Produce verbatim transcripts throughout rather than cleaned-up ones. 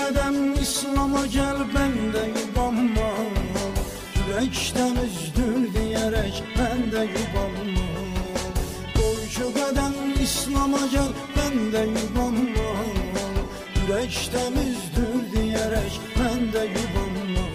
qədəm İslam'a gəl bəndə yubanma, ürəkdən üzdür deyərək məndə yubanma. Qoy şu qədəm İslam'a gəl bəndə yubanma, ürəkdən üzdür deyərək məndə yubanma.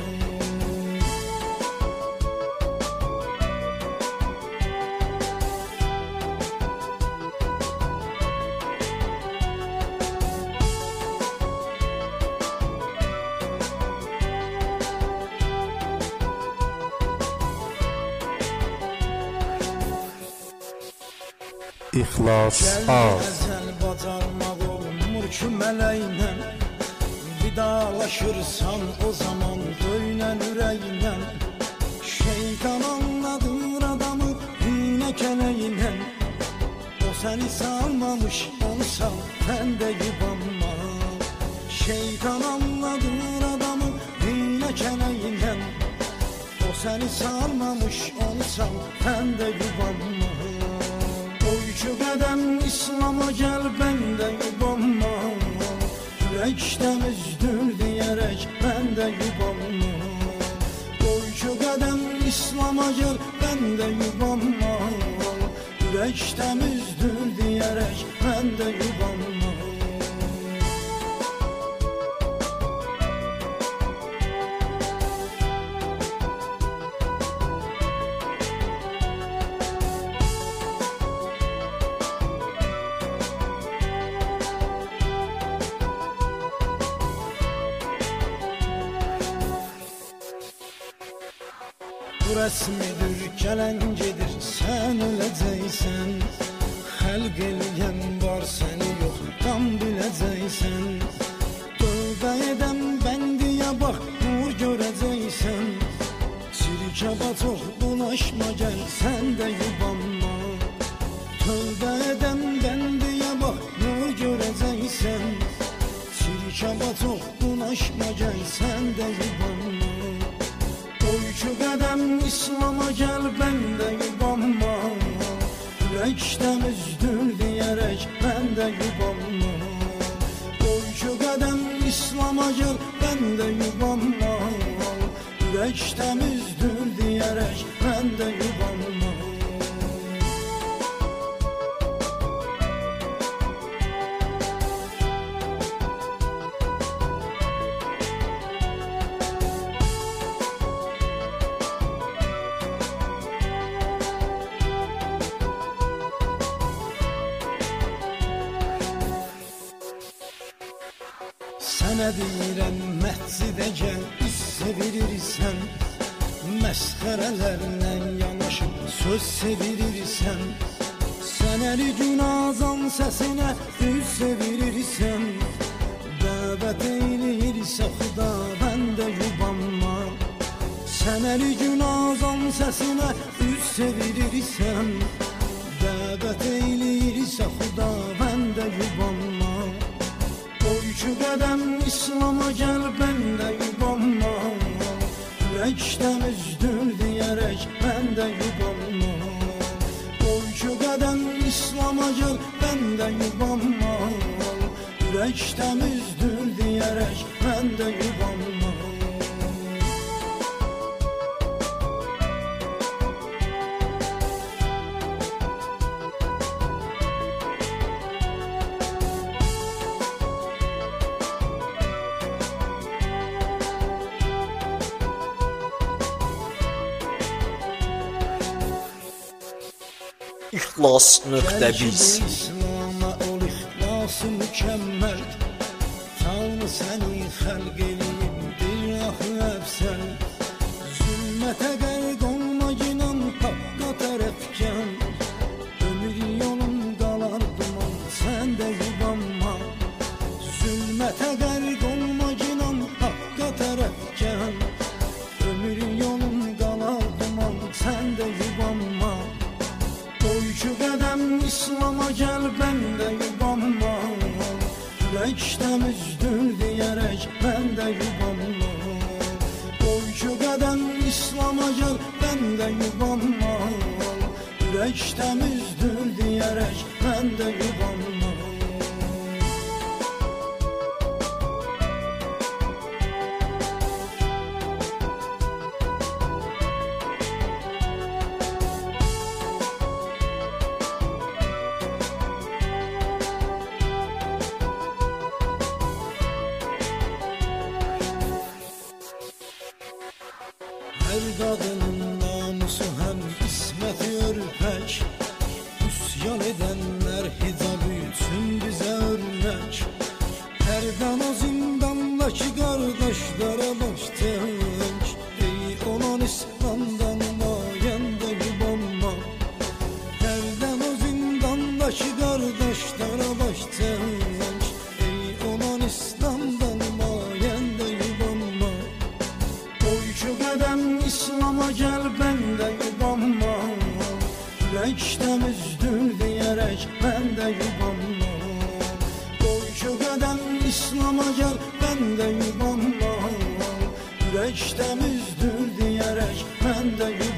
İxlas az. Gəl bacarmaq olmur ki mələklə, vidalaşırsan o zaman döynən ürəklə. Şeytan anladır adamı iynə kələylə, o səni salmamış olsa sən də yubanma. Şeytan anladır adamı iynə kələylə, o səni salmamış olsa sən də yubanma. Qoy şu qədəm İslam'a gəl bəndə yubanma, ürəkdən üzdür deyərək məndə yubanma. Qoy şu qədəm İslam'a gəl bəndə yubanma, ürəkdən üzdür deyərək məndə yubanma. Bu rəsmidir, gələn gedir, sən öləcəksən. Xəlq eləyən var, səni yoxdan biləcəksən. Tövbə edən bəndiyə bax, nur görəcəksən. Çirkaba çox bulaşma, gəl sən də yubanma. Tövbə edən bəndiyə bax, nur görəcəksən. Çirkaba çox bulaşma, gəl sən də yubanma. Qoy şu qədəm İslam'a gəl bəndə yubanma, ürəkdən üzdür deyərək məndə yubanma. Qoy şu qədəm İslam'a gəl bəndə yubanma, ürəkdən üzdür deyərək məndə yubanma. Sənə deyirəm məscidə gəl, sevirirsən. Məsxərələrlə yanaşıb söz sevirirsən. Sən əli gün azan səsinə üz sevirirsən. Dəvət eyləyirsə xuda bəndə yubanma. Sən əli gün azan səsinə üz sevirirsən. Dəvət eyləyirsə xuda bəndə yubanma. Qoy şu qədəm İslam'a gəl bəndə yubanma, ürəkdən üzdür deyərək məndə yubanma. Qoy şu qədəm İslam'a gəl bəndə yubanma, ürəkdən üzdür deyərək məndə yubanma. İxlas nöqtə biz. İslam'a ol ixlası mükəmməl, Tanrı səni xəlq eləyibdir axı əfsəl. Zülmətə qərq olma inan haqqa tərəfkən, ömür yolun qalar duman sən də yubanma. Zülmətə qərq olma inan haqqa tərəfkən, ömür yolun qalar duman sən də yubanma. Qoy şu qədəm İslam'a gəl bəndə yubanma, ürəkdən üzdür deyərək məndə yubanma. Qoy şu qədəm İslam'a gəl bəndə yubanma, ürəkdən üzdür deyərək məndə yubanma. qadının namusu həm isməti örpək. Üsyan edənlər hicab üçün bizə örnək. Hərdən o zindandakı qardaşlara baş tək. Ey olan İslamdan nayəndə yubanma. Hərdən o zindandakı qardaşlara baş tək. Ey olan İslamdan nayəndə yubanma. Qoy şu qədəm İslama gəl bəndə yubanma. Ürək təmizdir deyərək məndə yubanma. Qoy şu qədəm İslama gəl bəndə yubanma. Ürək təmizdir deyərək məndə yubanma.